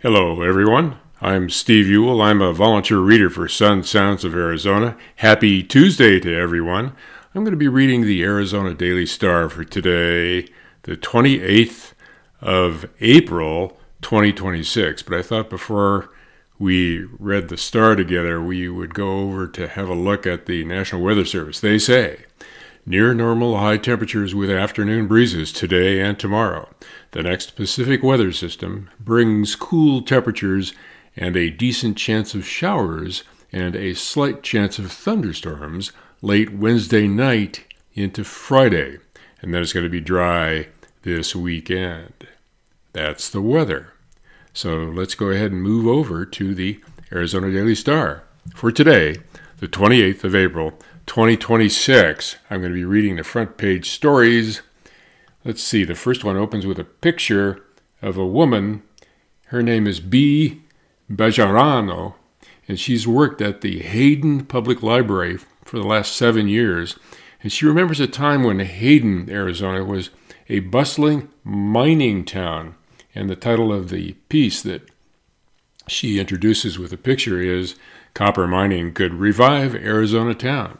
Hello, everyone. I'm Steve Ewell. I'm a volunteer reader for Sun Sounds of Arizona. Happy Tuesday to everyone. I'm going to be reading the Arizona Daily Star for today, the 28th of April, 2026. But I thought before we read the Star together, we would go over to have a look at the National Weather Service. They say, near normal high temperatures with afternoon breezes today and tomorrow. The next Pacific weather system brings cool temperatures and a decent chance of showers and a slight chance of thunderstorms late Wednesday night into Friday. And then it's going to be dry this weekend. That's the weather. So let's go ahead and move over to the Arizona Daily Star. For today, the 28th of April, 2026, I'm going to be reading the front page stories. Let's see, the first one opens with a picture of a woman. Her name is B. Bejarano, and she's worked at the Hayden Public Library for the last 7 years. And she remembers a time when Hayden, Arizona, was a bustling mining town. And the title of the piece that she introduces with a picture is Copper Mining Could Revive Arizona Town.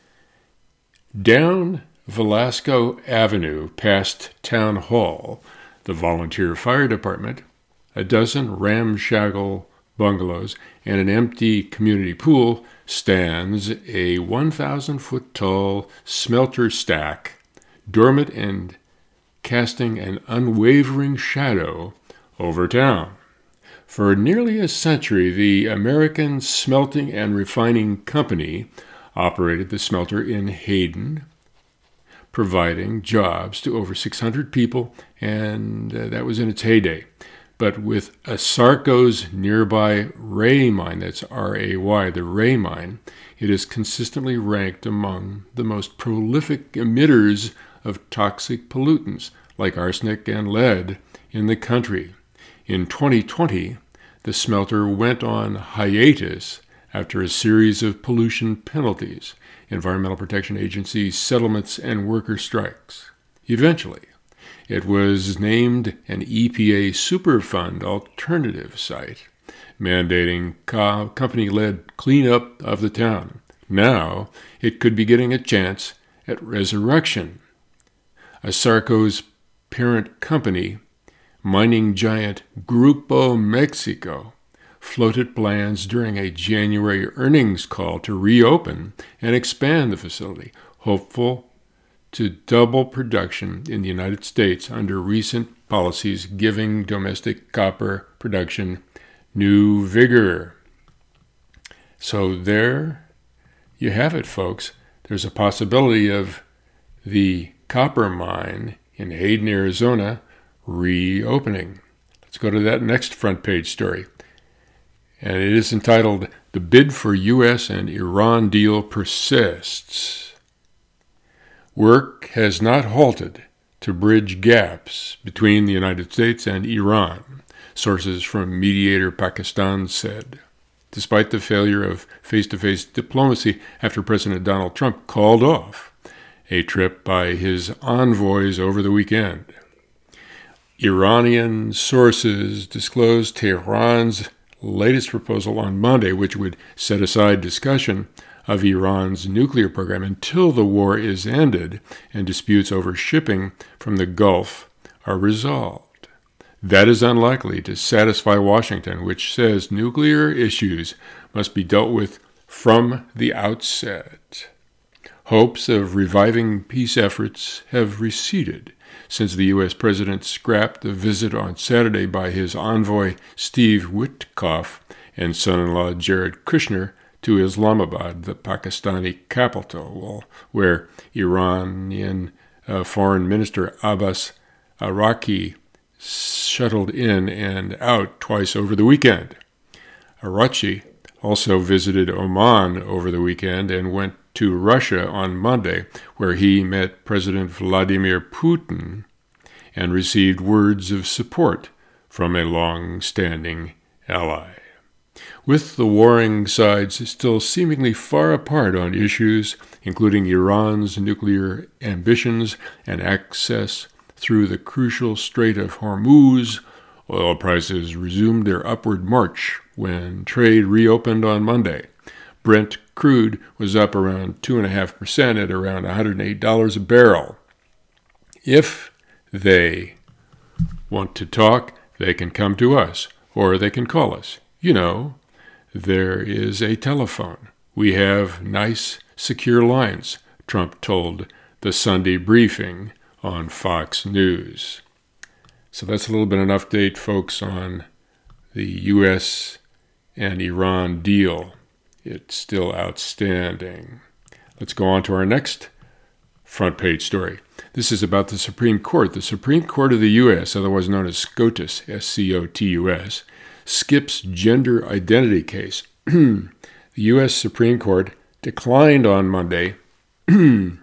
Down Velasco Avenue past Town Hall, the volunteer fire department, a dozen ramshackle bungalows, and an empty community pool stands a 1,000-foot-tall smelter stack, dormant and casting an unwavering shadow over town. For nearly a century, the American Smelting and Refining Company operated the smelter in Hayden, providing jobs to over 600 people, and that was in its heyday. But with ASARCO's nearby Ray Mine, that's R-A-Y, the Ray Mine, it is consistently ranked among the most prolific emitters of toxic pollutants like arsenic and lead in the country. In 2020, the smelter went on hiatus after a series of pollution penalties, Environmental Protection Agency settlements, and worker strikes. Eventually, it was named an EPA Superfund alternative site, mandating company-led cleanup of the town. Now, it could be getting a chance at resurrection. ASARCO's parent company, mining giant Grupo Mexico, floated plans during a January earnings call to reopen and expand the facility, hopeful to double production in the United States under recent policies giving domestic copper production new vigor. So there you have it, folks. There's a possibility of the copper mine in Hayden, Arizona, reopening. Let's go to that next front page story. And it is entitled, The Bid for U.S. and Iran Deal Persists. Work has not halted to bridge gaps between the United States and Iran, sources from mediator Pakistan said, despite the failure of face-to-face diplomacy after President Donald Trump called off a trip by his envoys over the weekend. Iranian sources disclosed Tehran's latest proposal on Monday, which would set aside discussion of Iran's nuclear program until the war is ended and disputes over shipping from the Gulf are resolved. That is unlikely to satisfy Washington, which says nuclear issues must be dealt with from the outset. Hopes of reviving peace efforts have receded since the U.S. president scrapped the visit on Saturday by his envoy Steve Witkoff and son-in-law Jared Kushner to Islamabad, the Pakistani capital, where Iranian Foreign Minister Abbas Araqchi shuttled in and out twice over the weekend. Araqchi also visited Oman over the weekend and went to Russia on Monday, where he met President Vladimir Putin and received words of support from a long-standing ally. With the warring sides still seemingly far apart on issues including Iran's nuclear ambitions and access through the crucial Strait of Hormuz, Oil prices resumed their upward march when trade reopened on Monday. Brent crude was up around 2.5% at around $108 a barrel. If they want to talk, they can come to us, or they can call us. There is a telephone. We have nice, secure lines, Trump told the Sunday briefing on Fox News. So that's a little bit of an update, folks, on the U.S. and Iran deal. It's still outstanding. Let's go on to our next front page story. This is about the Supreme Court. The Supreme Court of the U.S., otherwise known as SCOTUS, S-C-O-T-U-S, skips gender identity case. The U.S. Supreme Court declined on Monday to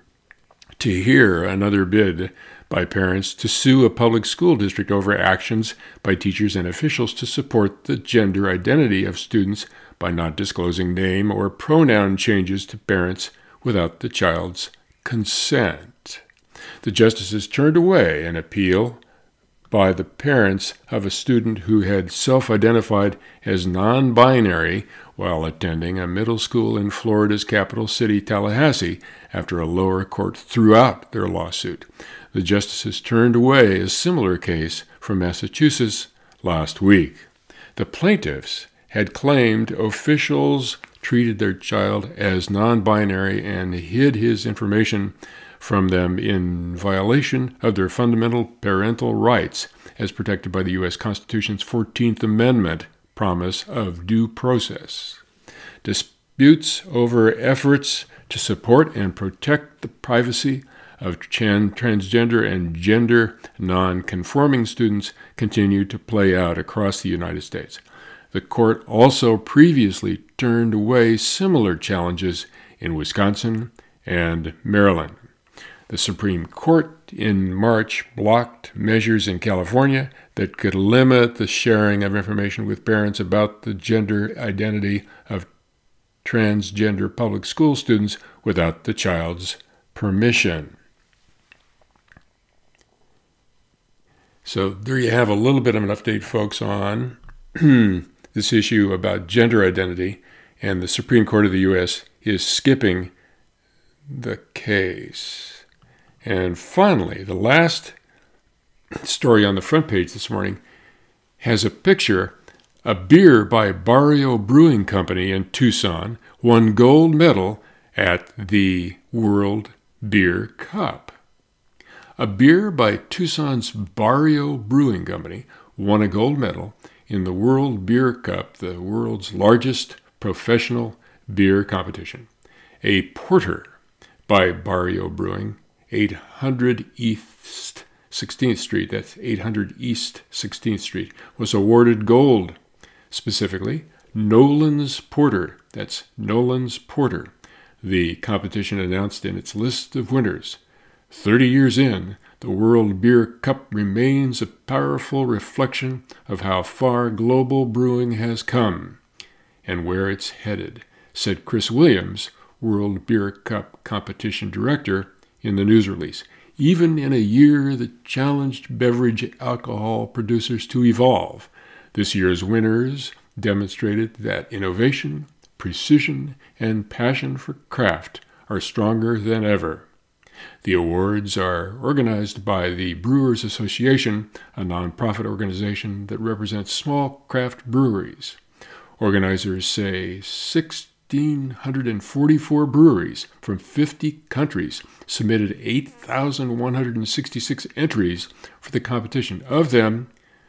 hear another bid by parents to sue a public school district over actions by teachers and officials to support the gender identity of students by not disclosing name or pronoun changes to parents without the child's consent. The justices turned away an appeal by the parents of a student who had self-identified as non-binary while attending a middle school in Florida's capital city, Tallahassee, after a lower court threw out their lawsuit. The justices turned away a similar case from Massachusetts last week. The plaintiffs had claimed officials treated their child as non-binary and hid his information from them in violation of their fundamental parental rights as protected by the U.S. Constitution's 14th Amendment promise of due process. Disputes over efforts to support and protect the privacy of transgender and gender non-conforming students continue to play out across the United States. The court also previously turned away similar challenges in Wisconsin and Maryland. The Supreme Court in March blocked measures in California that could limit the sharing of information with parents about the gender identity of transgender public school students without the child's permission. So there you have a little bit of an update, folks, on this issue about gender identity, and the Supreme Court of the U.S. is skipping the case. And finally, the last story on the front page this morning has a picture. A beer by Barrio Brewing Company in Tucson won gold medal at the World Beer Cup. A beer by Tucson's Barrio Brewing Company won a gold medal in the World Beer Cup, the world's largest professional beer competition. A porter by Barrio Brewing, 800 East 16th Street, that's 800 East 16th Street, was awarded gold. Specifically, Nolan's Porter, that's Nolan's Porter. The competition announced in its list of winners. 30 years in, the World Beer Cup remains a powerful reflection of how far global brewing has come and where it's headed, said Chris Williams, World Beer Cup competition director, in the news release. Even in a year that challenged beverage alcohol producers to evolve, this year's winners demonstrated that innovation, precision, and passion for craft are stronger than ever. The awards are organized by the Brewers Association, a nonprofit organization that represents small craft breweries. Organizers say 1,644 breweries from 50 countries submitted 8,166 entries for the competition. Of them,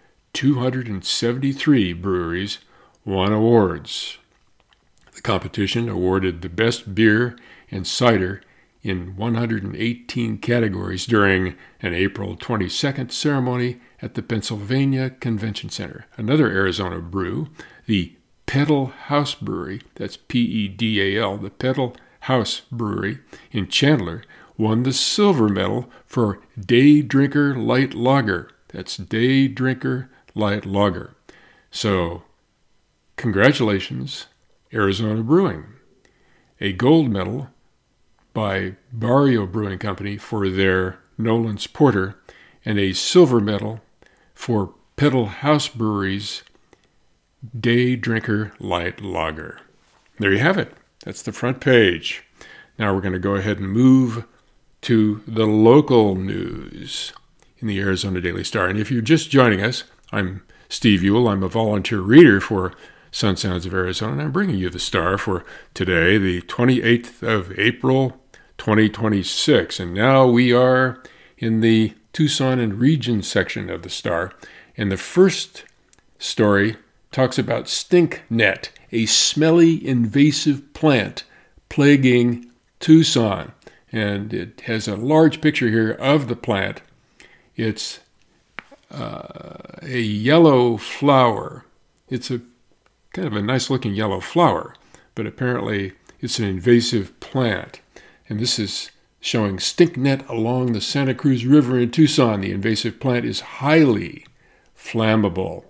273 breweries won awards. The competition awarded the best beer and cider in 118 categories during an April 22nd ceremony at the Pennsylvania Convention Center. Another Arizona brew, the Pedal House Brewery, that's P-E-D-A-L, the Pedal House Brewery in Chandler, won the silver medal for Day Drinker Light Lager. That's Day Drinker Light Lager. So, congratulations, Arizona Brewing. A gold medal by Barrio Brewing Company for their Nolan's Porter, and a silver medal for Pedal House Brewery's Day Drinker Light Lager. There you have it. That's the front page. Now we're going to go ahead and move to the local news in the Arizona Daily Star. And if you're just joining us, I'm Steve Ewell. I'm a volunteer reader for Sun Sounds of Arizona, and I'm bringing you the Star for today, the 28th of April, 2026. And now we are in the Tucson and region section of the Star. And the first story talks about stinknet, a smelly invasive plant plaguing Tucson. And it has a large picture here of the plant. It's a yellow flower. It's a kind of a nice looking yellow flower, but apparently it's an invasive plant. And this is showing stinknet along the Santa Cruz River in Tucson. The invasive plant is highly flammable.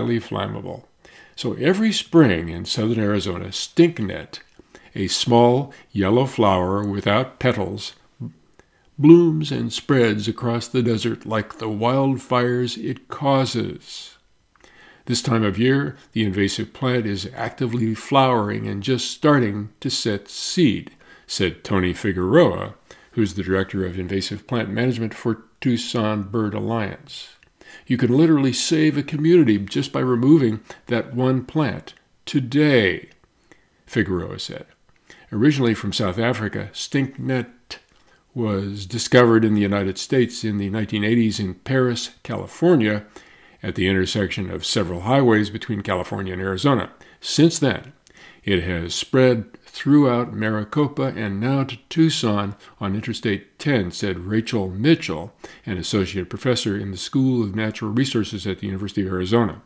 So every spring in southern Arizona, stinknet, a small yellow flower without petals, blooms and spreads across the desert like the wildfires it causes. This time of year, the invasive plant is actively flowering and just starting to set seed, said Tony Figueroa, who's the director of invasive plant management for Tucson Bird Alliance. You can literally save a community just by removing that one plant today, Figueroa said. Originally from South Africa, stinknet was discovered in the United States in the 1980s in Paris, California, at the intersection of several highways between California and Arizona. Since then, it has spread throughout Maricopa and now to Tucson on Interstate 10, said Rachel Mitchell, an associate professor in the School of Natural Resources at the University of Arizona.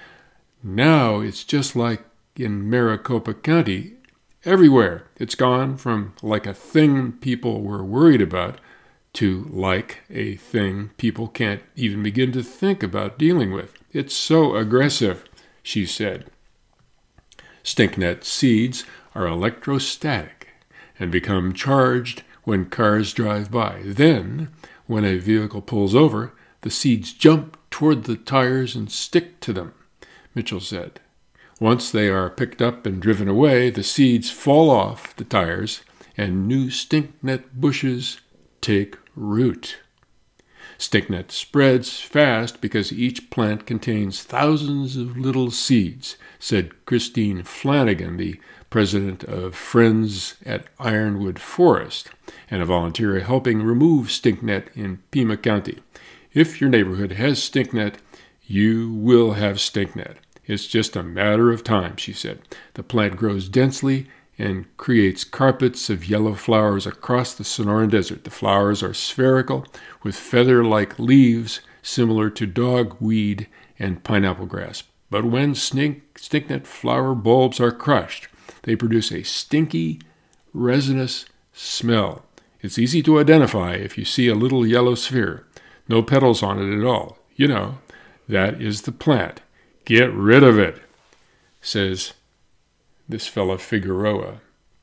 Now it's just like in Maricopa County. Everywhere. It's gone from like a thing people were worried about to like a thing people can't even begin to think about dealing with. It's so aggressive, she said. Stinknet seeds are electrostatic and become charged when cars drive by. Then, when a vehicle pulls over, the seeds jump toward the tires and stick to them, Mitchell said. Once they are picked up and driven away, the seeds fall off the tires and new stinknet bushes take root. Stinknet spreads fast because each plant contains thousands of little seeds, said Christine Flanagan, the president of Friends at Ironwood Forest, and a volunteer helping remove stinknet in Pima County. If your neighborhood has stinknet, you will have stinknet. It's just a matter of time, she said. The plant grows densely and creates carpets of yellow flowers across the Sonoran Desert. The flowers are spherical with feather-like leaves similar to dogweed and pineapple grass. But when stinknet flower bulbs are crushed, they produce a stinky, resinous smell. It's easy to identify if you see a little yellow sphere. No petals on it at all. You know, that is the plant. Get rid of it, says this fellow Figueroa.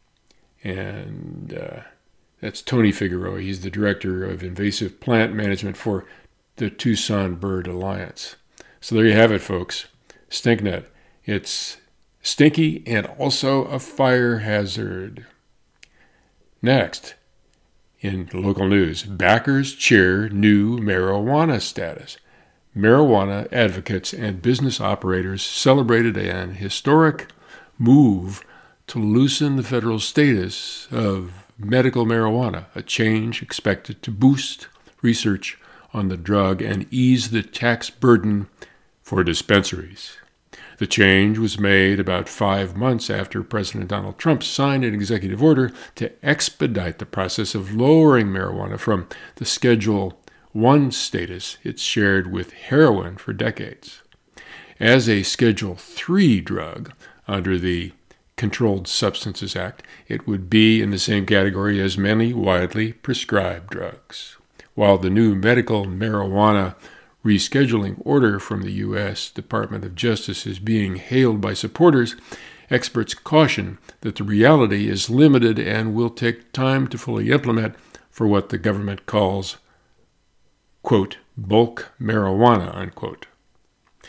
And that's Tony Figueroa. He's the director of invasive plant management for the Tucson Bird Alliance. So there you have it, folks. Stinknet. It's stinky and also a fire hazard. Next, in local news, backers cheer new marijuana status. Marijuana advocates and business operators celebrated an historic move to loosen the federal status of medical marijuana, a change expected to boost research on the drug and ease the tax burden for dispensaries. The change was made about 5 months after President Donald Trump signed an executive order to expedite the process of lowering marijuana from the Schedule I status it's shared with heroin for decades. As a Schedule III drug under the Controlled Substances Act, it would be in the same category as many widely prescribed drugs. While the new medical marijuana rescheduling order from the U.S. Department of Justice is being hailed by supporters, experts caution that the reality is limited and will take time to fully implement for what the government calls, quote, bulk marijuana, unquote.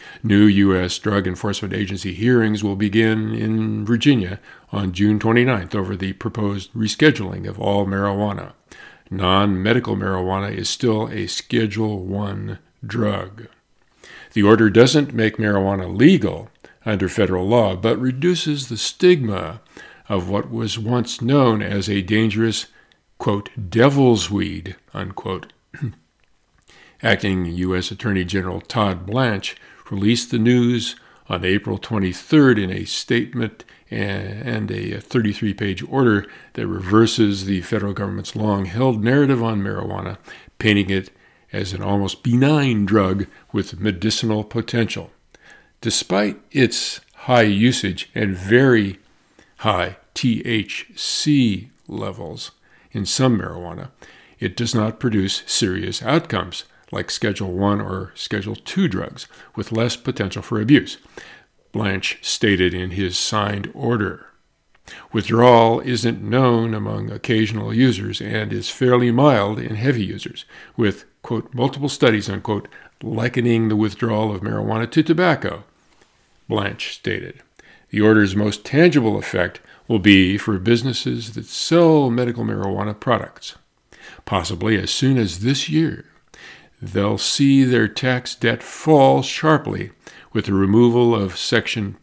New U.S. Drug Enforcement Agency hearings will begin in Virginia on June 29th over the proposed rescheduling of all marijuana. Non-medical marijuana is still a Schedule I drug. The order doesn't make marijuana legal under federal law, but reduces the stigma of what was once known as a dangerous, quote, devil's weed, unquote. Acting U.S. Attorney General Todd Blanche released the news on April 23rd in a statement and a 33-page order that reverses the federal government's long-held narrative on marijuana, painting it as an almost benign drug with medicinal potential. Despite its high usage and very high THC levels in some marijuana, it does not produce serious outcomes like Schedule I or Schedule II drugs with less potential for abuse, Blanche stated in his signed order. Withdrawal isn't known among occasional users and is fairly mild in heavy users, with, quote, multiple studies, unquote, likening the withdrawal of marijuana to tobacco, Blanche stated. The order's most tangible effect will be for businesses that sell medical marijuana products. Possibly as soon as this year, they'll see their tax debt fall sharply with the removal of Section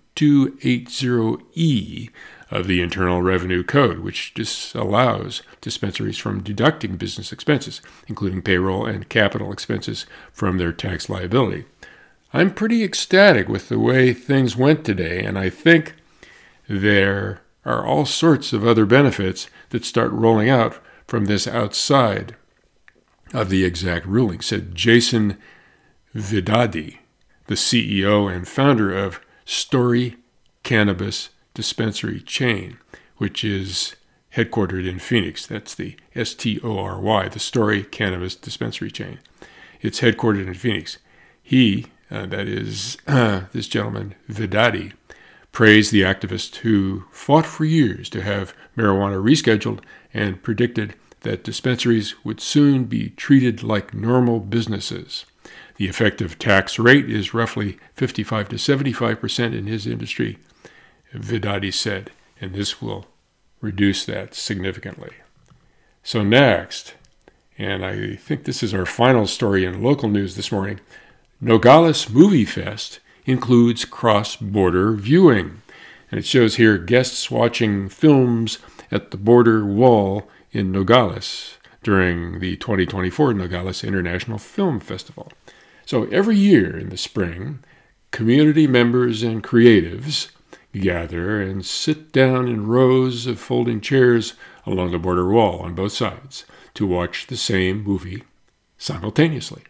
280E of the Internal Revenue Code, which disallows dispensaries from deducting business expenses, including payroll and capital expenses, from their tax liability. I'm pretty ecstatic with the way things went today, and I think there are all sorts of other benefits that start rolling out from this outside of the exact ruling, said Jason Vidadi, the CEO and founder of Story Cannabis Dispensary Chain, which is headquartered in Phoenix. That's the STORY, the Story Cannabis Dispensary Chain. It's headquartered in Phoenix. He, this gentleman, Vidadi, praised the activist who fought for years to have marijuana rescheduled and predicted that dispensaries would soon be treated like normal businesses. The effective tax rate is roughly 55 to 75% in his industry, Vidadi said, and this will reduce that significantly. So next, and I think this is our final story in local news this morning, Nogales Movie Fest includes cross-border viewing. And it shows here guests watching films at the border wall in Nogales during the 2024 Nogales International Film Festival. So every year in the spring, community members and creatives gather and sit down in rows of folding chairs along the border wall on both sides to watch the same movie simultaneously.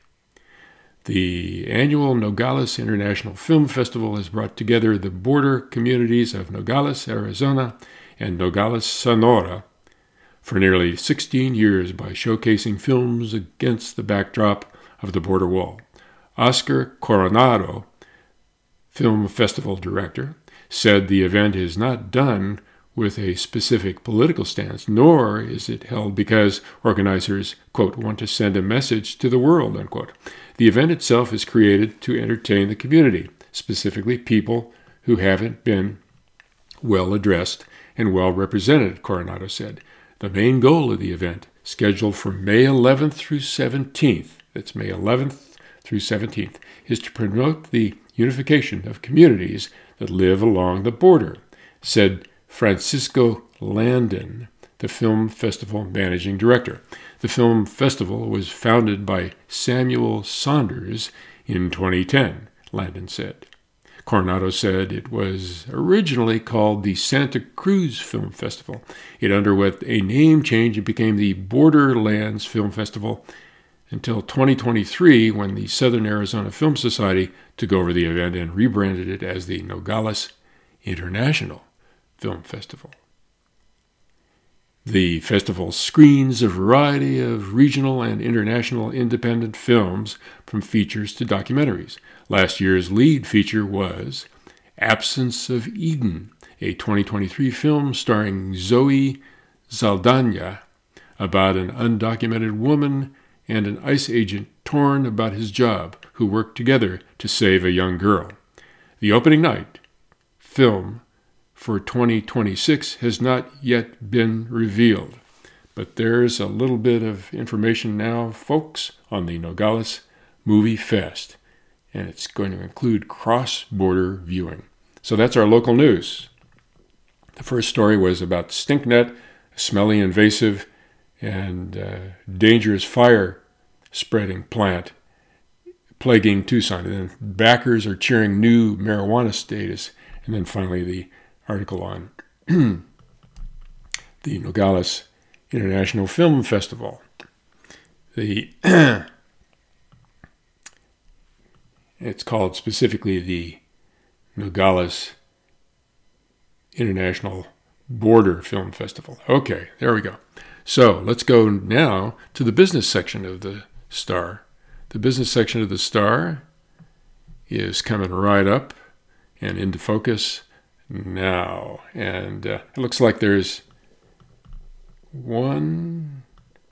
The annual Nogales International Film Festival has brought together the border communities of Nogales, Arizona, and Nogales, Sonora, for nearly 16 years by showcasing films against the backdrop of the border wall. Oscar Coronado, film festival director, said the event is not done with a specific political stance, nor is it held because organizers, quote, want to send a message to the world, unquote. The event itself is created to entertain the community, specifically people who haven't been well addressed and well represented, Coronado said. The main goal of the event, scheduled for May 11th through 17th, that's May 11th through 17th, is to promote the unification of communities that live along the border, said Francisco Landon, the film festival managing director. The film festival was founded by Samuel Saunders in 2010, Landon said. Coronado said it was originally called the Santa Cruz Film Festival. It underwent a name change and became the Borderlands Film Festival until 2023, when the Southern Arizona Film Society took over the event and rebranded it as the Nogales International Film Festival. The festival screens a variety of regional and international independent films, from features to documentaries. Last year's lead feature was Absence of Eden, a 2023 film starring Zoe Saldana about an undocumented woman and an ICE agent torn about his job who worked together to save a young girl. The opening night film for 2026 has not yet been revealed, but there's a little bit of information now, folks, on the Nogales Movie Fest, and it's going to include cross-border viewing. So that's our local news. The first story was about StinkNet, a smelly, invasive, and dangerous fire-spreading plant plaguing Tucson. And then backers are cheering new marijuana status. And then finally the article on the Nogales International Film Festival. It's called specifically the Nogales International Border Film Festival. Okay, there we go. So let's go now to the business section of the Star. The business section of the Star is coming right up and into focus now. And it looks like there's 1,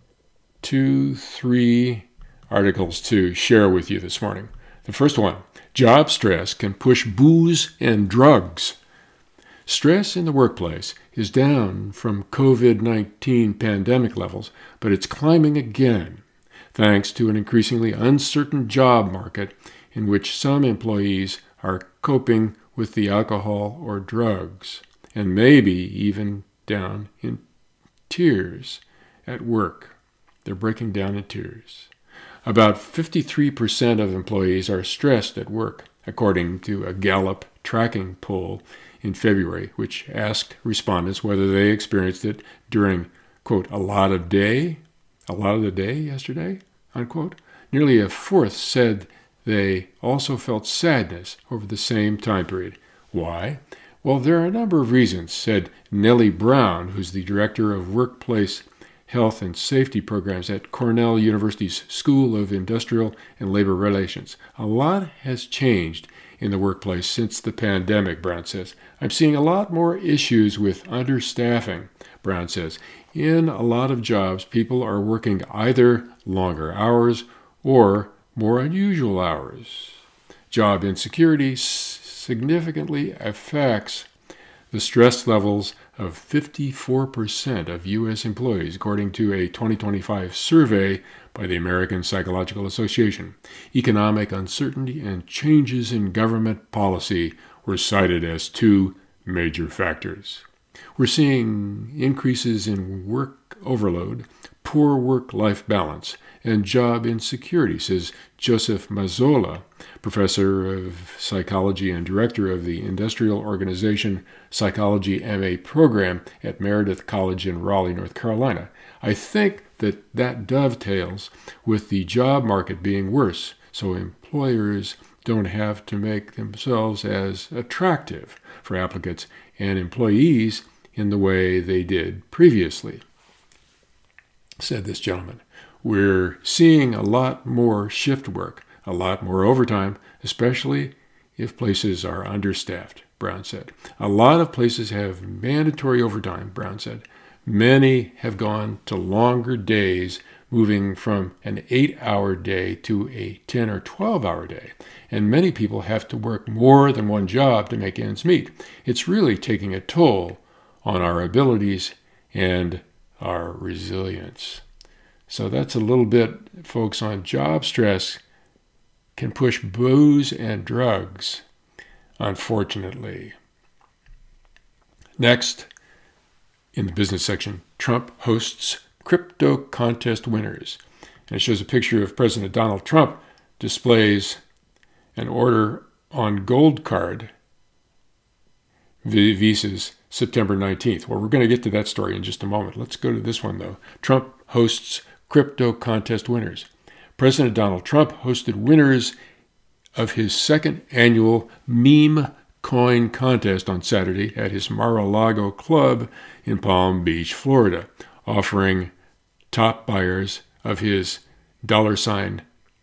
2, 3 articles to share with you this morning. The first one, job stress can push booze and drugs. Stress in the workplace is down from COVID-19 pandemic levels, but it's climbing again, thanks to an increasingly uncertain job market in which some employees are coping with the alcohol or drugs, and maybe even down in tears at work. They're breaking down in tears. About 53% of employees are stressed at work, according to a Gallup tracking poll in February, which asked respondents whether they experienced it during, quote, a lot of the day yesterday, unquote. Nearly a fourth said they also felt sadness over the same time period. Why? Well, there are a number of reasons, said Nellie Brown, who's the director of workplace health and safety programs at Cornell University's School of Industrial and Labor Relations. A lot has changed in the workplace since the pandemic, Brown says. I'm seeing a lot more issues with understaffing, Brown says. In a lot of jobs, people are working either longer hours or more unusual hours. Job insecurity significantly affects the stress levels of 54% of U.S. employees, according to a 2025 survey by the American Psychological Association. Economic uncertainty and changes in government policy were cited as two major factors. We're seeing increases in work overload, poor work-life balance, and job insecurity, says Joseph Mazzola, professor of psychology and director of the Industrial Organization Psychology MA program at Meredith College in Raleigh, North Carolina. I think that dovetails with the job market being worse, so employers don't have to make themselves as attractive for applicants and employees in the way they did previously, said this gentleman. We're seeing a lot more shift work, a lot more overtime, especially if places are understaffed, Brown said. A lot of places have mandatory overtime, Brown said. Many have gone to longer days, moving from an 8-hour day to a 10 or 12-hour day. And many people have to work more than one job to make ends meet. It's really taking a toll on our abilities and our resilience. So that's a little bit, folks, on job stress can push booze and drugs, unfortunately. Next, in the business section, Trump hosts crypto contest winners. And it shows a picture of President Donald Trump displays an order on Gold Card visas September 19th. Well, we're going to get to that story in just a moment. Let's go to this one, though. Trump hosts crypto contest winners. President Donald Trump hosted winners of his second annual meme coin contest on Saturday at his Mar-a-Lago club in Palm Beach, Florida, offering top buyers of his $TRUMP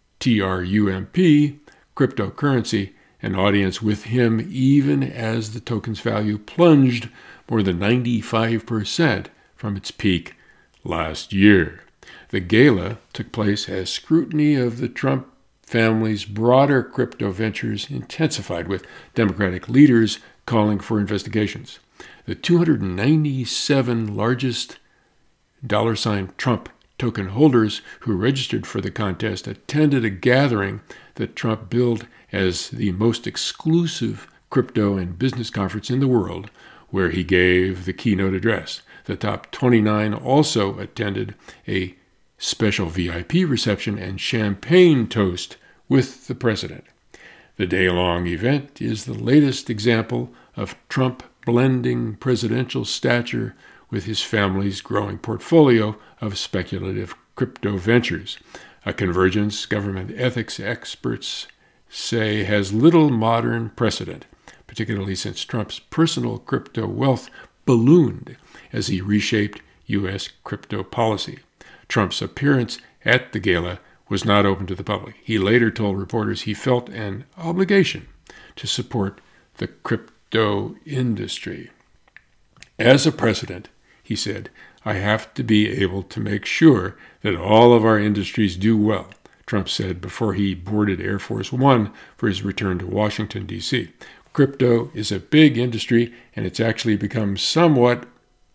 cryptocurrency an audience with him even as the token's value plunged more than 95% from its peak last year. The gala took place as scrutiny of the Trump family's broader crypto ventures intensified, with Democratic leaders calling for investigations. The 297 largest $Trump token holders who registered for the contest attended a gathering that Trump billed as the most exclusive crypto and business conference in the world, where he gave the keynote address. The top 29 also attended a special VIP reception and champagne toast with the president. The day-long event is the latest example of Trump blending presidential stature with his family's growing portfolio of speculative crypto ventures, a convergence government ethics experts say has little modern precedent, particularly since Trump's personal crypto wealth ballooned as he reshaped U.S. crypto policy. Trump's appearance at the gala was not open to the public. He later told reporters he felt an obligation to support the crypto industry. As a president, he said, I have to be able to make sure that all of our industries do well, Trump said before he boarded Air Force One for his return to Washington, D.C. Crypto is a big industry, and it's actually become somewhat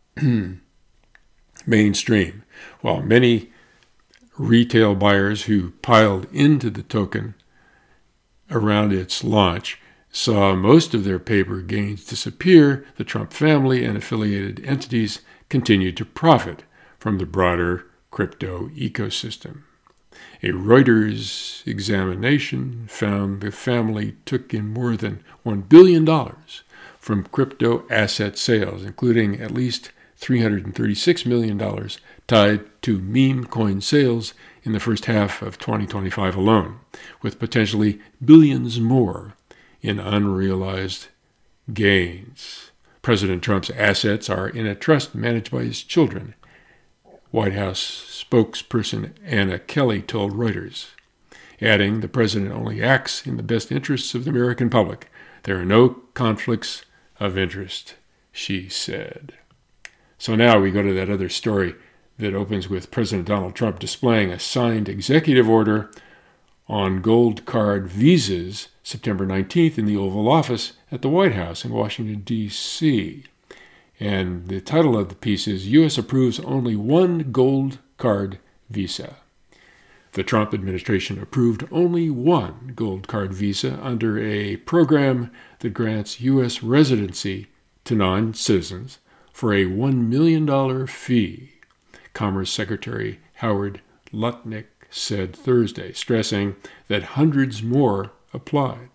mainstream. While many retail buyers who piled into the token around its launch saw most of their paper gains disappear, the Trump family and affiliated entities continued to profit from the broader crypto ecosystem. A Reuters examination found the family took in more than $1 billion from crypto asset sales, including at least $336 million tied to meme coin sales in the first half of 2025 alone, with potentially billions more in unrealized gains. President Trump's assets are in a trust managed by his children, White House spokesperson Anna Kelly told Reuters, adding, the president only acts in the best interests of the American public. There are no conflicts of interest, she said. So now we go to that other story that opens with President Donald Trump displaying a signed executive order on gold card visas September 19th in the Oval Office at the White House in Washington, D.C. And the title of the piece is U.S. approves only one gold card visa. The Trump administration approved only one gold card visa under a program that grants U.S. residency to non-citizens for a $1 million fee, Commerce Secretary Howard Lutnick said Thursday, stressing that hundreds more applied.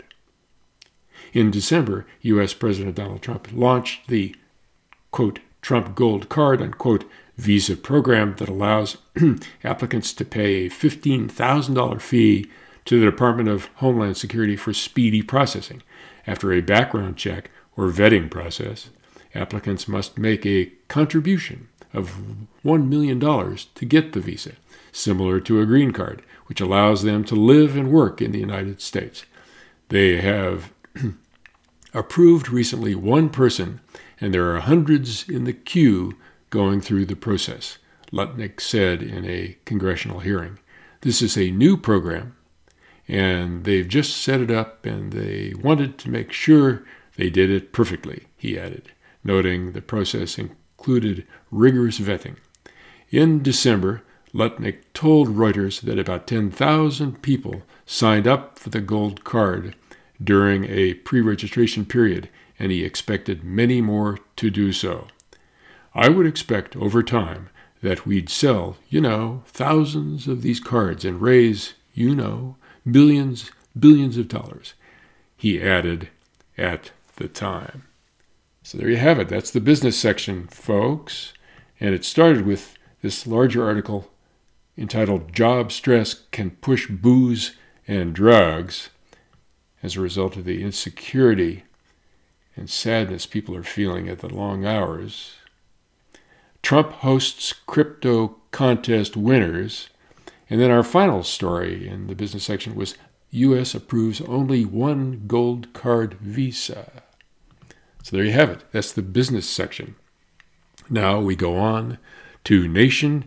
In December, U.S. President Donald Trump launched the, quote, Trump Gold Card, unquote, visa program that allows applicants to pay a $15,000 fee to the Department of Homeland Security for speedy processing. After a background check or vetting process, applicants must make a contribution of $1 million to get the visa, similar to a green card, which allows them to live and work in the United States. They have approved recently one person, and there are hundreds in the queue going through the process, Lutnick said in a congressional hearing. This is a new program, and they've just set it up, and they wanted to make sure they did it perfectly, he added, noting the process included rigorous vetting. In December, Lutnick told Reuters that about 10,000 people signed up for the gold card during a pre-registration period, and he expected many more to do so. I would expect over time that we'd sell, thousands of these cards and raise, billions of dollars, he added at the time. So there you have it. That's the business section, folks. And it started with this larger article entitled Job Stress Can Push Booze and Drugs as a result of the insecurity and sadness people are feeling at the long hours. Trump hosts crypto contest winners. And then our final story in the business section was U.S. approves only one gold card visa. So there you have it. That's the business section. Now we go on to Nation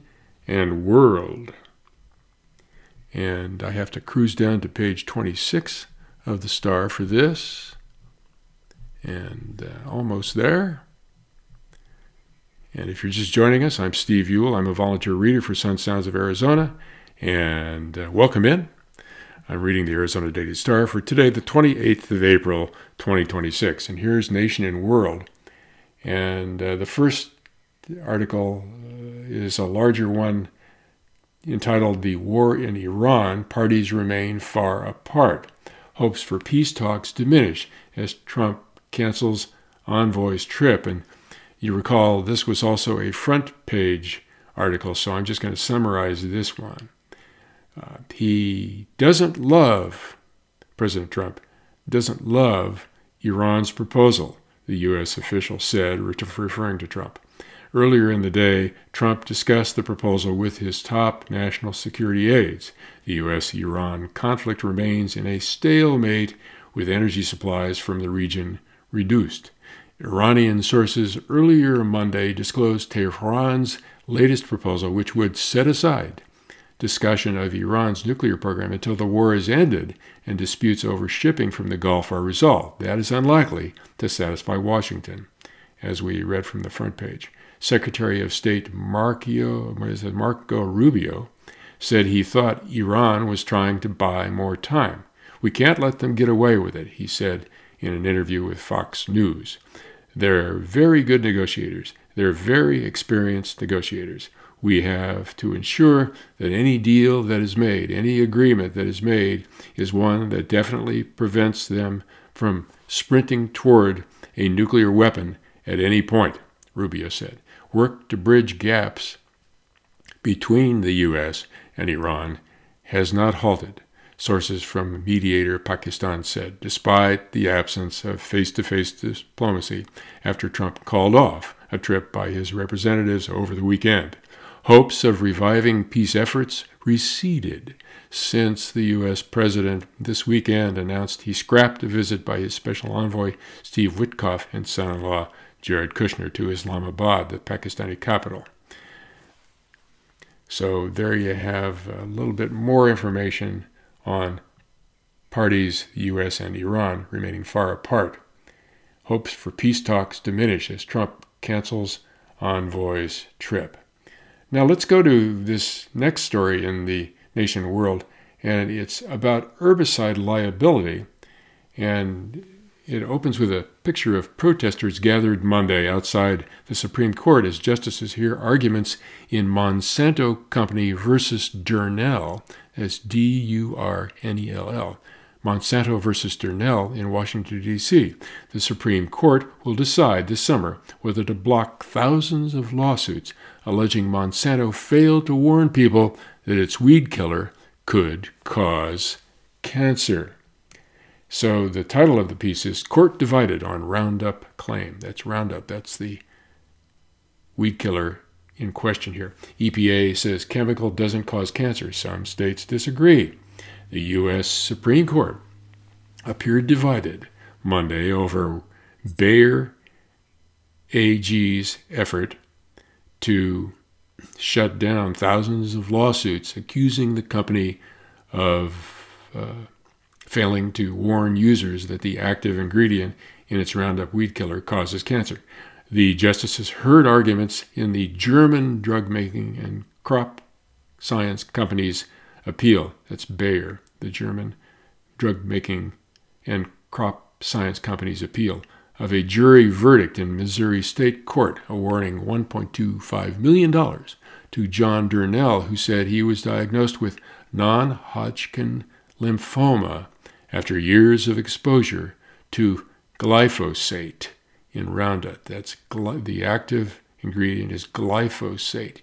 and World. And I have to cruise down to page 26 of the Star for this. And almost there. And if you're just joining us, I'm Steve Ewell. I'm a volunteer reader for Sun Sounds of Arizona. And welcome in. I'm reading the Arizona Daily Star for today, the 28th of April, 2026. And here's Nation and World. And the first article is a larger one entitled "The War in Iran, Parties Remain Far Apart. Hopes for Peace Talks Diminish as Trump Cancels Envoy's Trip." And you recall this was also a front page article, so I'm just going to summarize this one. President Trump doesn't love Iran's proposal, the U.S. official said, referring to Trump. Earlier in the day, Trump discussed the proposal with his top national security aides. The U.S.-Iran conflict remains in a stalemate, with energy supplies from the region reduced. Iranian sources earlier Monday disclosed Tehran's latest proposal, which would set aside discussion of Iran's nuclear program until the war is ended and disputes over shipping from the Gulf are resolved. That is unlikely to satisfy Washington, as we read from the front page. Secretary of State Marco Rubio said he thought Iran was trying to buy more time. "We can't let them get away with it," he said in an interview with Fox News. "They're very good negotiators. They're very experienced negotiators. We have to ensure that any deal that is made, any agreement that is made, is one that definitely prevents them from sprinting toward a nuclear weapon at any point," Rubio said. Work to bridge gaps between the U.S. and Iran has not halted, sources from mediator Pakistan said, despite the absence of face-to-face diplomacy after Trump called off a trip by his representatives over the weekend. Hopes of reviving peace efforts receded since the U.S. president this weekend announced he scrapped a visit by his special envoy Steve Witkoff and son-in-law Jared Kushner to Islamabad, the Pakistani capital. So there you have a little bit more information on parties, the U.S. and Iran, remaining far apart. Hopes for peace talks diminish as Trump cancels envoy's trip. Now let's go to this next story in the Nation World, and it's about herbicide liability. And it opens with a picture of protesters gathered Monday outside the Supreme Court as justices hear arguments in Monsanto Company versus Durnell, that's Durnell, Monsanto versus Durnell in Washington, D.C. The Supreme Court will decide this summer whether to block thousands of lawsuits alleging Monsanto failed to warn people that its weed killer could cause cancer. So the title of the piece is "Court Divided on Roundup Claim." That's Roundup. That's the weed killer in question here. EPA says chemical doesn't cause cancer. Some states disagree. The U.S. Supreme Court appeared divided Monday over Bayer AG's effort to shut down thousands of lawsuits accusing the company of failing to warn users that the active ingredient in its Roundup weed killer causes cancer. The justices heard arguments in the German drug-making and crop science company's appeal. That's Bayer, the German drug-making and crop science company's appeal of a jury verdict in Missouri State Court awarding $1.25 million to John Durnell, who said he was diagnosed with non-Hodgkin lymphoma after years of exposure to glyphosate in Roundup. That's the active ingredient is glyphosate,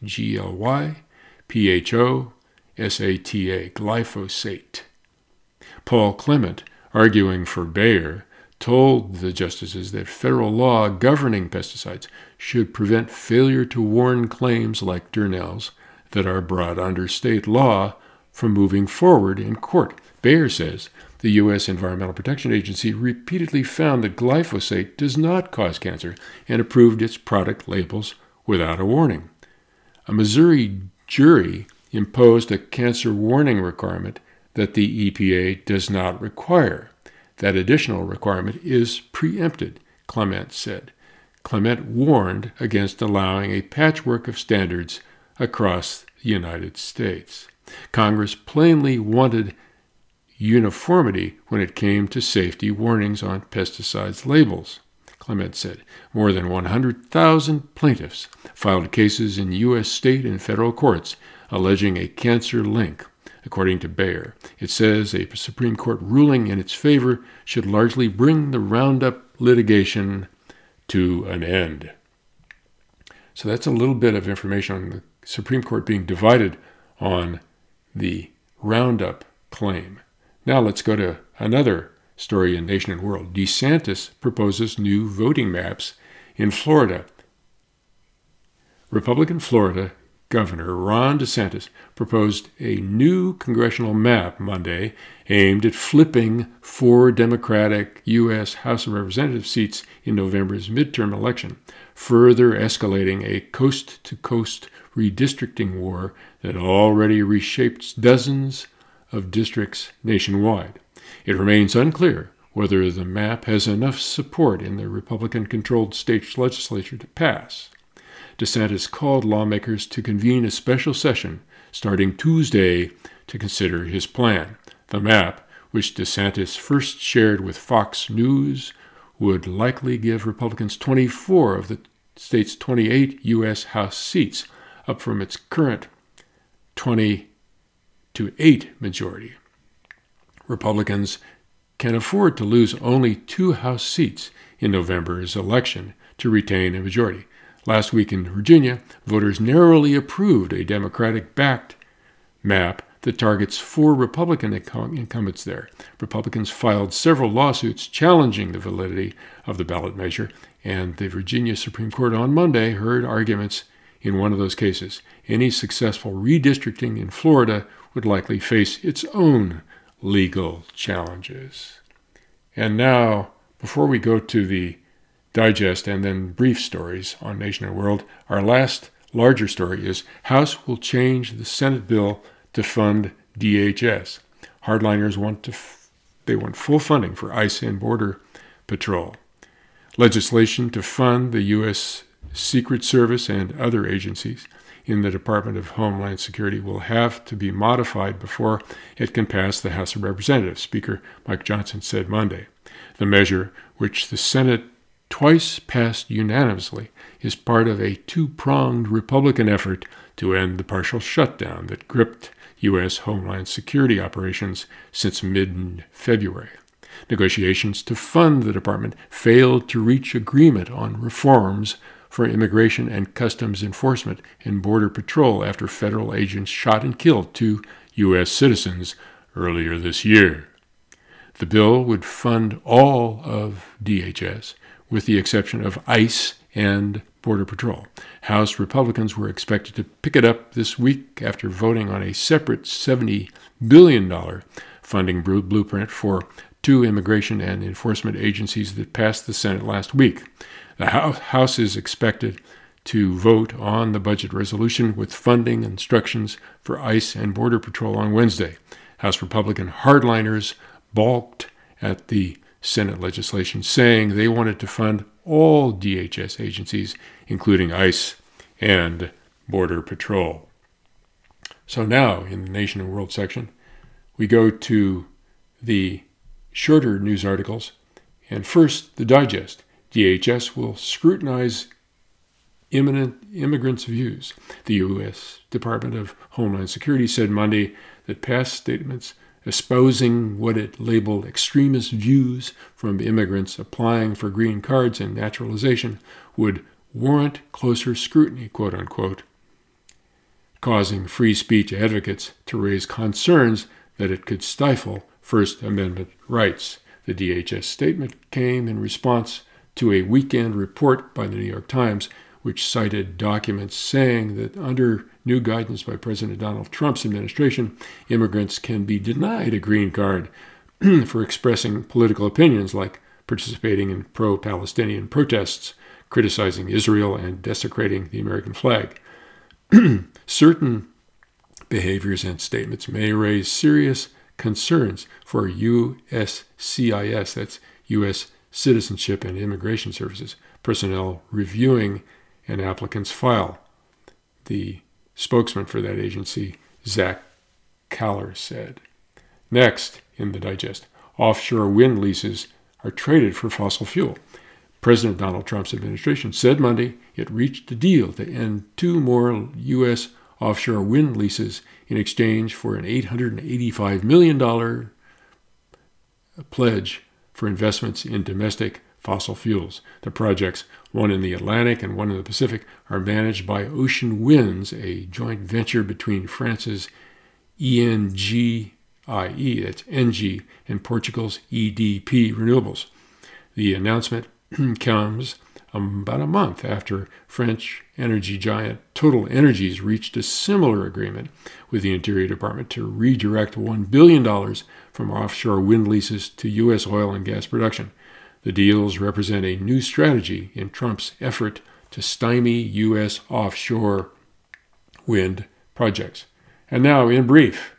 Glyphosata, glyphosate. Paul Clement, arguing for Bayer, told the justices that federal law governing pesticides should prevent failure to warn claims like Durnell's that are brought under state law from moving forward in court. Bayer says the U.S. Environmental Protection Agency repeatedly found that glyphosate does not cause cancer and approved its product labels without a warning. A Missouri jury imposed a cancer warning requirement that the EPA does not require. That additional requirement is preempted, Clement said. Clement warned against allowing a patchwork of standards across the United States. Congress plainly wanted uniformity when it came to safety warnings on pesticides labels, Clement said. More than 100,000 plaintiffs filed cases in U.S. state and federal courts alleging a cancer link, according to Bayer. It says a Supreme Court ruling in its favor should largely bring the Roundup litigation to an end. So that's a little bit of information on the Supreme Court being divided on the Roundup claim. Now let's go to another story in Nation and World. DeSantis proposes new voting maps in Florida. Republican Florida Governor Ron DeSantis proposed a new congressional map Monday aimed at flipping 4 Democratic U.S. House of Representatives seats in November's midterm election, further escalating a coast-to-coast redistricting war that already reshaped dozens of districts nationwide. It remains unclear whether the map has enough support in the Republican-controlled state legislature to pass. DeSantis called lawmakers to convene a special session starting Tuesday to consider his plan. The map, which DeSantis first shared with Fox News, would likely give Republicans 24 of the state's 28 U.S. House seats, up from its current 20-8 majority. Republicans can afford to lose only 2 House seats in November's election to retain a majority. Last week in Virginia, voters narrowly approved a Democratic-backed map that targets 4 Republican incumbents there. Republicans filed several lawsuits challenging the validity of the ballot measure, and the Virginia Supreme Court on Monday heard arguments in one of those cases. Any successful redistricting in Florida would likely face its own legal challenges. And now, before we go to the digest and then brief stories on Nation and World, our last larger story is House will change the Senate bill to fund DHS. Hardliners want full funding for ICE and Border Patrol. Legislation to fund the U.S. Secret Service and other agencies in the Department of Homeland Security will have to be modified before it can pass the House of Representatives, Speaker Mike Johnson said Monday. The measure, which the Senate twice passed unanimously, is part of a 2-pronged Republican effort to end the partial shutdown that gripped U.S. Homeland Security operations since mid-February. Negotiations to fund the department failed to reach agreement on reforms for immigration and customs enforcement and border patrol after federal agents shot and killed 2 U.S. citizens earlier this year. The bill would fund all of DHS, with the exception of ICE and Border Patrol. House Republicans were expected to pick it up this week after voting on a separate $70 billion funding blueprint for 2 immigration and enforcement agencies that passed the Senate last week. The House is expected to vote on the budget resolution with funding instructions for ICE and Border Patrol on Wednesday. House Republican hardliners balked at the Senate legislation, saying they wanted to fund all DHS agencies, including ICE and Border Patrol. So now, in the Nation and World section, we go to the shorter news articles. And first, the digest. DHS will scrutinize imminent immigrants' views. The U.S. Department of Homeland Security said Monday that past statements espousing what it labeled extremist views from immigrants applying for green cards and naturalization would warrant closer scrutiny, quote unquote, causing free speech advocates to raise concerns that it could stifle First Amendment rights. The DHS statement came in response to a weekend report by the New York Times, which cited documents saying that under new guidance by President Donald Trump's administration, immigrants can be denied a green card for expressing political opinions like participating in pro-Palestinian protests, criticizing Israel, and desecrating the American flag. Certain behaviors and statements may raise serious concerns for USCIS, that's U.S. Citizenship and Immigration Services, personnel reviewing an applicant's file. The spokesman for that agency, Zach Kaller, said. Next, in the digest, offshore wind leases are traded for fossil fuel. President Donald Trump's administration said Monday it reached a deal to end 2 more U.S. offshore wind leases in exchange for an $885 million pledge for investments in domestic fossil fuels. The projects, one in the Atlantic and one in the Pacific, are managed by Ocean Winds, a joint venture between France's ENGIE, that's ENGIE, and Portugal's EDP Renewables. The announcement comes about a month after French energy giant Total Energies reached a similar agreement with the Interior Department to redirect $1 billion from offshore wind leases to U.S. oil and gas production. The deals represent a new strategy in Trump's effort to stymie U.S. offshore wind projects. And now, in brief,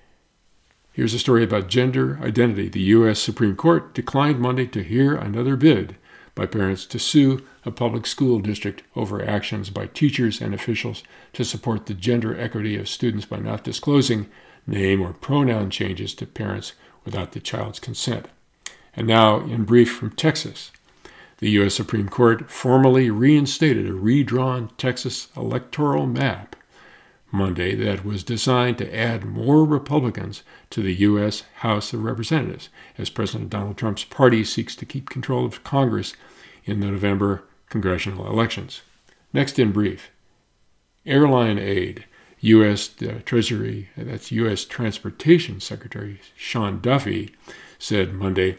here's a story about gender identity. The U.S. Supreme Court declined Monday to hear another bid by parents to sue a public school district over actions by teachers and officials to support the gender equity of students by not disclosing name or pronoun changes to parents without the child's consent. And now, in brief, from Texas, the U.S. Supreme Court formally reinstated a redrawn Texas electoral map Monday that was designed to add more Republicans to the U.S. House of Representatives as President Donald Trump's party seeks to keep control of Congress in the November congressional elections. Next, in brief, airline aid. U.S. Treasury, that's U.S. Transportation Secretary Sean Duffy, said Monday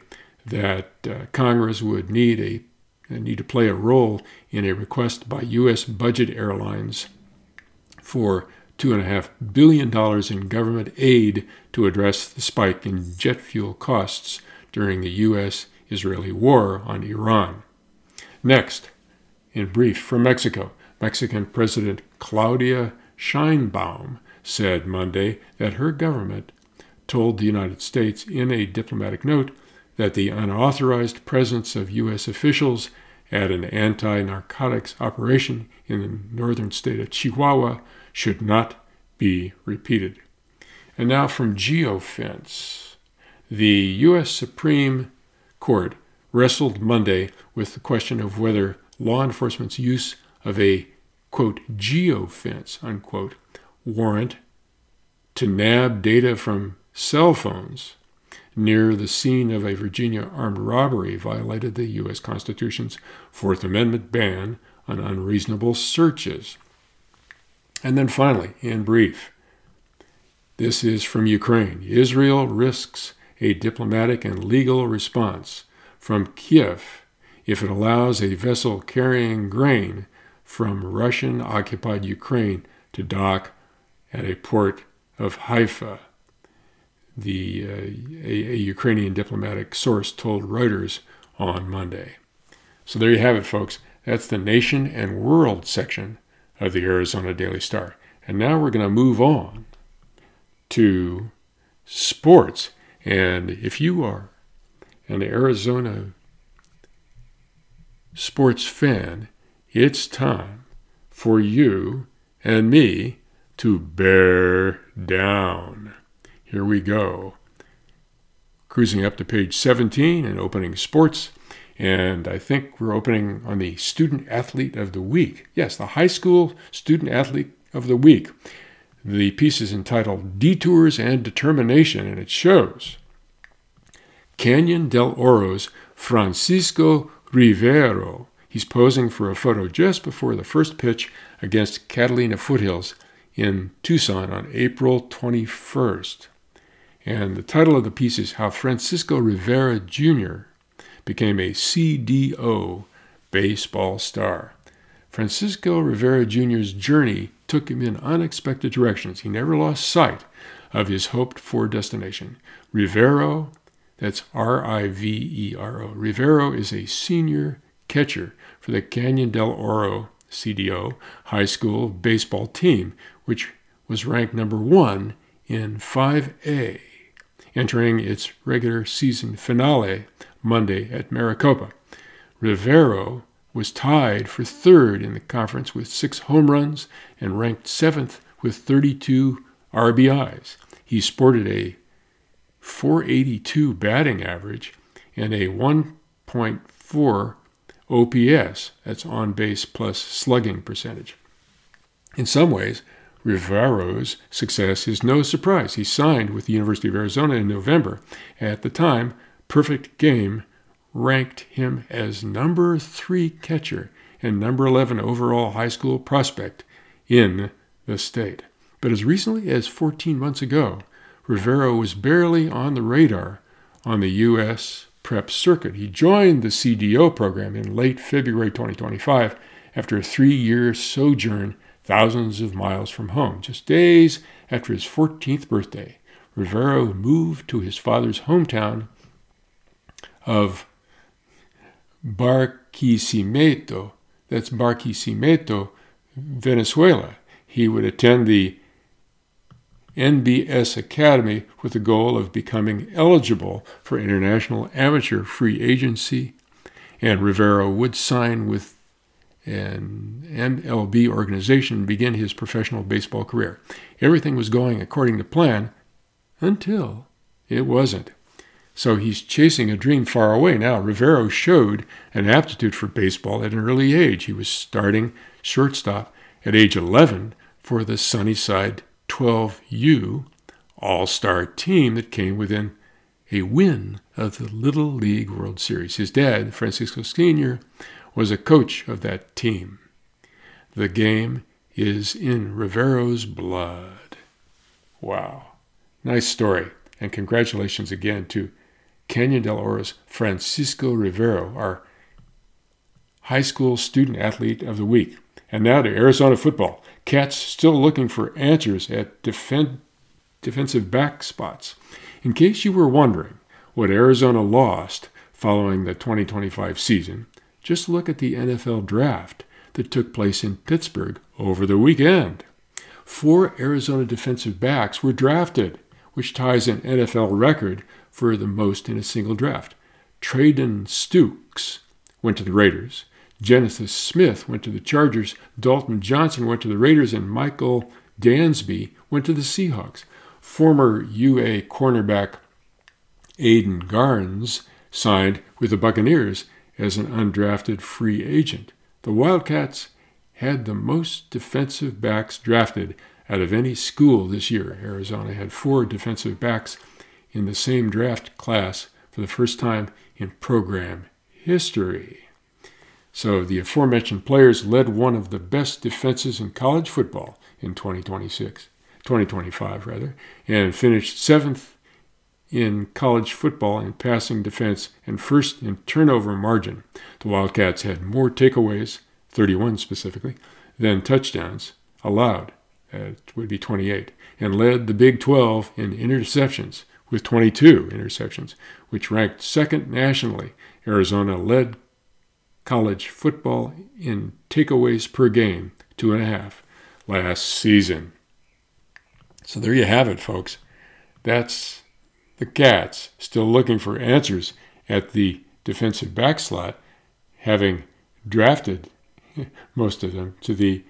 that Congress would need to play a role in a request by U.S. budget airlines for $2.5 billion in government aid to address the spike in jet fuel costs during the U.S.-Israeli war on Iran. Next, in brief, from Mexico, Mexican President Claudia Sheinbaum said Monday that her government told the United States in a diplomatic note that the unauthorized presence of U.S. officials at an anti-narcotics operation in the northern state of Chihuahua should not be repeated. And now from Geofence. The U.S. Supreme Court wrestled Monday with the question of whether law enforcement's use of a, quote, geofence, unquote, warrant to nab data from cell phones near the scene of a Virginia armed robbery violated the U.S. Constitution's Fourth Amendment ban on unreasonable searches. And then finally, in brief, this is from Ukraine. Israel risks a diplomatic and legal response from Kiev if it allows a vessel carrying grain from Russian-occupied Ukraine to dock at a port of Haifa. A Ukrainian diplomatic source told Reuters on Monday. So there you have it, folks. That's the Nation and World section of the Arizona Daily Star. And now we're going to move on to sports. And if you are an Arizona sports fan, it's time for you and me to bear down. Here we go. Cruising up to page 17 and opening sports. And I think we're opening on the Student Athlete of the Week. Yes, the High School Student Athlete of the Week. The piece is entitled Detours and Determination, and it shows Canyon del Oro's Francisco Rivero. He's posing for a photo just before the first pitch against Catalina Foothills in Tucson on April 21st. And the title of the piece is How Francisco Rivera Jr. Became a CDO baseball star. Francisco Rivera Jr.'s journey took him in unexpected directions. He never lost sight of his hoped-for destination. Rivero, that's R-I-V-E-R-O. Rivero is a senior catcher for the Canyon del Oro CDO high school baseball team, which was ranked number 1 in 5A, entering its regular season finale Monday at Maricopa. Rivero was tied for third in the conference with 6 home runs and ranked 7th with 32 RBIs. He sported a .482 batting average and a 1.4 OPS, that's on-base plus slugging percentage. In some ways, Rivero's success is no surprise. He signed with the University of Arizona in November. At the time, Perfect Game ranked him as number 3 catcher and number 11 overall high school prospect in the state. But as recently as 14 months ago, Rivero was barely on the radar on the U.S. prep circuit. He joined the CDO program in late February 2025 after a 3-year sojourn thousands of miles from home. Just days after his 14th birthday, Rivero moved to his father's hometown of Barquisimeto, Venezuela. He would attend the NBS Academy with the goal of becoming eligible for international amateur free agency, and Rivero would sign with an MLB organization and begin his professional baseball career. Everything was going according to plan until it wasn't. So he's chasing a dream far away now. Rivero showed an aptitude for baseball at an early age. He was starting shortstop at age 11 for the Sunnyside 12U all-star team that came within a win of the Little League World Series. His dad, Francisco Sr., was a coach of that team. The game is in Rivero's blood. Wow. Nice story. And congratulations again to Canyon del Oro's Francisco Rivero, our high school student athlete of the week. And now to Arizona football. Cats still looking for answers at defensive back spots. In case you were wondering what Arizona lost following the 2025 season, just look at the NFL draft that took place in Pittsburgh over the weekend. 4 Arizona defensive backs were drafted, which ties an NFL record for the most in a single draft. Traden Stukes went to the Raiders. Genesis Smith went to the Chargers. Dalton Johnson went to the Raiders, and Michael Dansby went to the Seahawks. Former UA cornerback Aiden Garnes signed with the Buccaneers as an undrafted free agent. The Wildcats had the most defensive backs drafted out of any school this year. Arizona had 4 defensive backs in the same draft class for the first time in program history. So the aforementioned players led one of the best defenses in college football in 2025, and finished 7th in college football in passing defense and first in turnover margin. The Wildcats had more takeaways, 31 specifically, than touchdowns allowed. It would be 28, and led the Big 12 in interceptions with 22 interceptions, which ranked second nationally. Arizona led college football in takeaways per game, 2.5, last season. So there you have it, folks. That's the Cats still looking for answers at the defensive back slot, having drafted most of them to the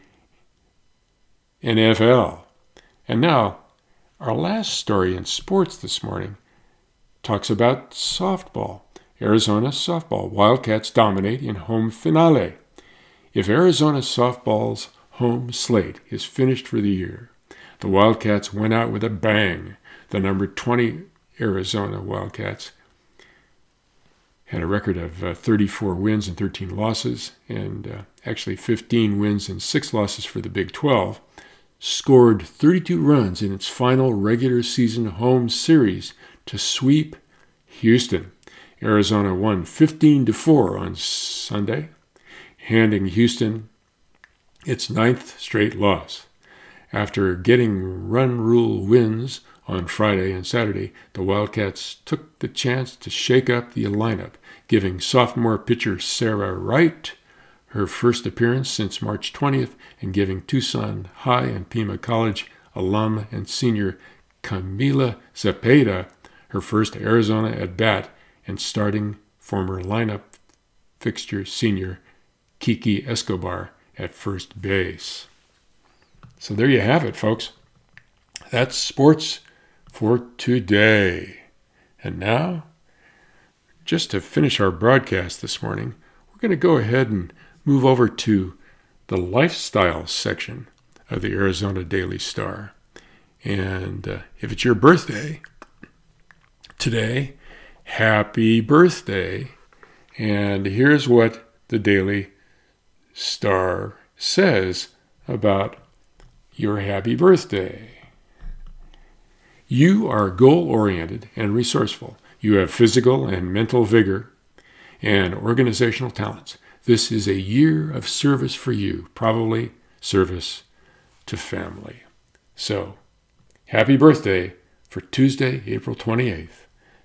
NFL. And now, our last story in sports this morning talks about softball. Arizona softball. Wildcats dominate in home finale. If Arizona softball's home slate is finished for the year, the Wildcats went out with a bang. The number 20 Arizona Wildcats had a record of 34 wins and 13 losses, and actually 15 wins and 6 losses for the Big 12, scored 32 runs in its final regular season home series to sweep Houston. Arizona won 15-4 on Sunday, handing Houston its 9th straight loss. After getting run rule wins on Friday and Saturday, the Wildcats took the chance to shake up the lineup, giving sophomore pitcher Sarah Wright her first appearance since March 20th and giving Tucson High and Pima College alum and senior Camila Cepeda her first Arizona at-bat, and starting former lineup fixture senior Kiki Escobar at first base. So there you have it, folks. That's sports for today. And now, just to finish our broadcast this morning, we're going to go ahead and move over to the lifestyle section of the Arizona Daily Star. And if it's your birthday today, happy birthday. And here's what the Daily Star says about your happy birthday. You are goal-oriented and resourceful. You have physical and mental vigor and organizational talents. This is a year of service for you, probably service to family. So, happy birthday for Tuesday, April 28th,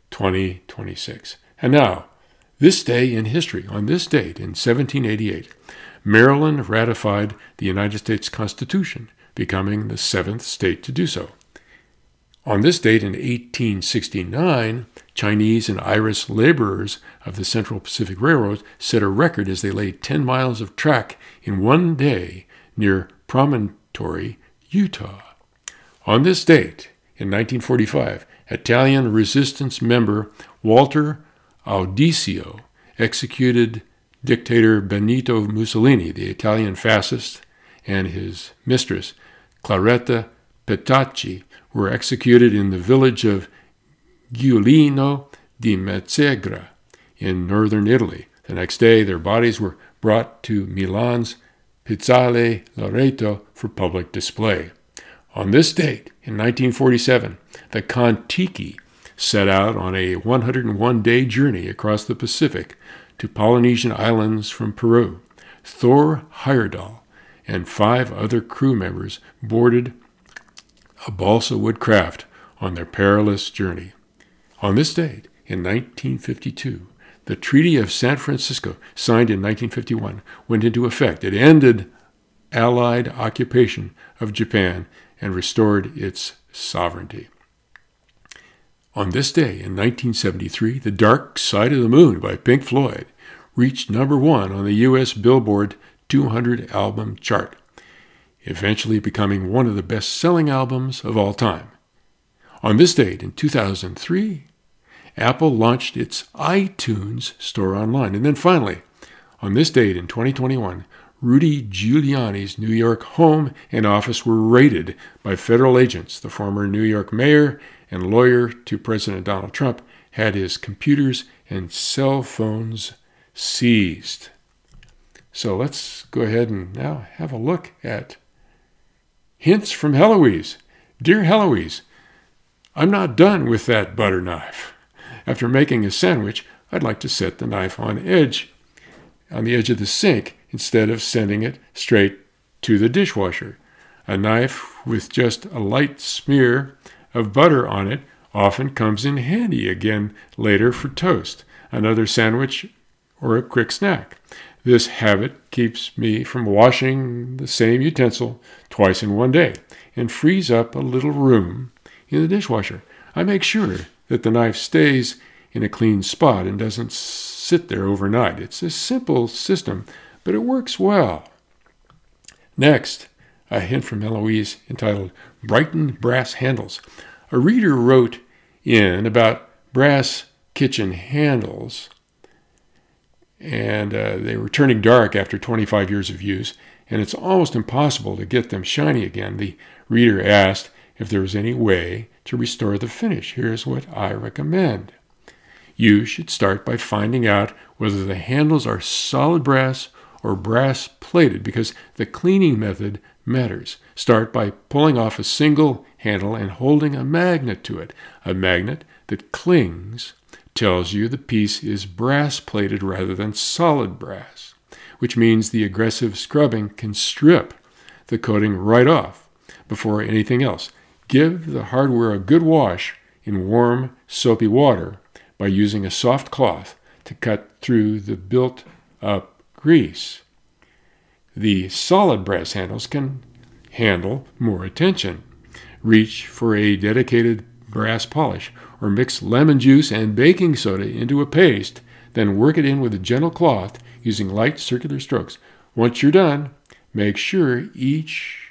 2026. And now, this day in history, on this date in 1788, Maryland ratified the United States Constitution, becoming the seventh state to do so. On this date in 1869, Chinese and Irish laborers of the Central Pacific Railroad set a record as they laid 10 miles of track in one day near Promontory, Utah. On this date, in 1945, Italian resistance member Walter Audisio executed dictator Benito Mussolini, the Italian fascist, and his mistress, Claretta Petacci, were executed in the village of Giulino di Mezzegra in northern Italy. The next day, their bodies were brought to Milan's Piazzale Loreto for public display. On this date, in 1947, the Kon-Tiki set out on a 101-day journey across the Pacific to Polynesian islands from Peru. Thor Heyerdahl and 5 other crew members boarded a balsa wood craft on their perilous journey. On this date, in 1952, the Treaty of San Francisco, signed in 1951, went into effect. It ended Allied occupation of Japan and restored its sovereignty. On this day, in 1973, The Dark Side of the Moon by Pink Floyd reached number 1 on the U.S. Billboard 200 album chart, eventually becoming one of the best-selling albums of all time. On this date, in 2003, Apple launched its iTunes store online. And then finally, on this date in 2021, Rudy Giuliani's New York home and office were raided by federal agents. The former New York mayor and lawyer to President Donald Trump had his computers and cell phones seized. So let's go ahead and now have a look at hints from Heloise. Dear Heloise, I'm not done with that butter knife. After making a sandwich, I'd like to set the knife on the edge of the sink instead of sending it straight to the dishwasher. A knife with just a light smear of butter on it often comes in handy again later for toast, another sandwich, or a quick snack. This habit keeps me from washing the same utensil twice in one day and frees up a little room in the dishwasher. I make sure that the knife stays in a clean spot and doesn't sit there overnight. It's a simple system, but it works well. Next, a hint from Eloise entitled Brighton Brass Handles. A reader wrote in about brass kitchen handles, and they were turning dark after 25 years of use, and it's almost impossible to get them shiny again. The reader asked if there was any way to restore the finish. Here's what I recommend. You should start by finding out whether the handles are solid brass or brass plated, because the cleaning method matters. Start by pulling off a single handle and holding a magnet to it. A magnet that clings tells you the piece is brass plated rather than solid brass, which means the aggressive scrubbing can strip the coating right off before anything else. Give the hardware a good wash in warm, soapy water by using a soft cloth to cut through the built-up grease. The solid brass handles can handle more attention. reach for a dedicated brass polish, or mix lemon juice and baking soda into a paste, then work it in with a gentle cloth using light circular strokes. Once you're done, make sure each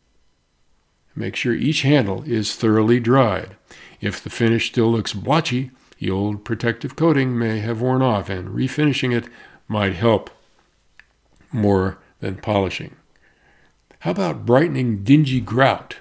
handle is thoroughly dried. If the finish still looks blotchy, the old protective coating may have worn off, and refinishing it might help more than polishing. How about brightening dingy grout?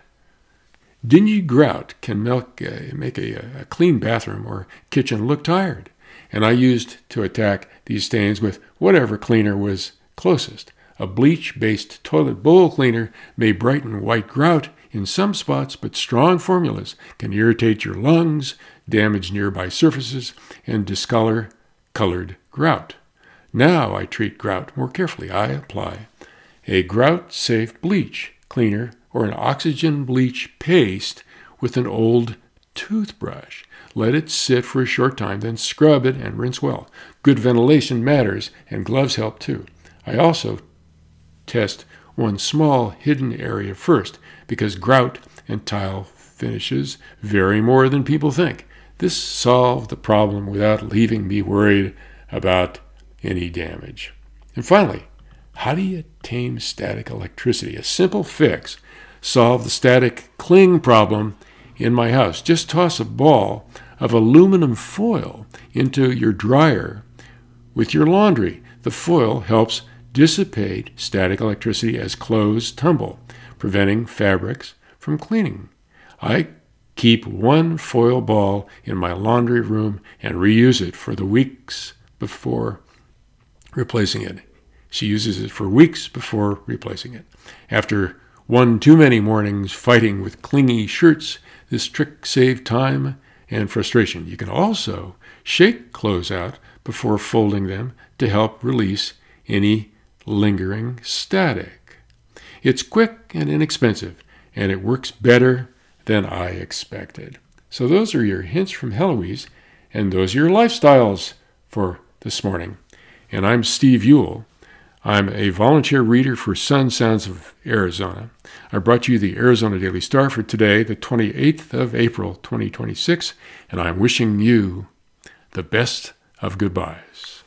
Dingy grout can make a clean bathroom or kitchen look tired, and I used to attack these stains with whatever cleaner was closest. A bleach-based toilet bowl cleaner may brighten white grout in some spots, but strong formulas can irritate your lungs, damage nearby surfaces, and discolor colored grout. Now I treat grout more carefully. I apply a grout-safe bleach cleaner or an oxygen bleach paste with an old toothbrush. Let it sit for a short time, then scrub it and rinse well. Good ventilation matters, and gloves help too. I also test one small hidden area first, because grout and tile finishes vary more than people think. This solved the problem without leaving me worried about any damage. And finally, how do you tame static electricity? A simple fix solved the static cling problem in my house. Just toss a ball of aluminum foil into your dryer with your laundry. The foil helps dissipate static electricity as clothes tumble, preventing fabrics from cleaning. I keep one foil ball in my laundry room and reuse it for the weeks before replacing it. She uses it for weeks before replacing it. After one too many mornings fighting with clingy shirts, this trick saved time and frustration. You can also shake clothes out before folding them to help release any lingering static. It's quick and inexpensive, and it works better than I expected. So those are your hints from Heloise, and those are your lifestyles for this morning. And I'm Steve Ewell. I'm a volunteer reader for Sun Sounds of Arizona. I brought you the Arizona Daily Star for today, the 28th of April, 2026, and I'm wishing you the best of goodbyes.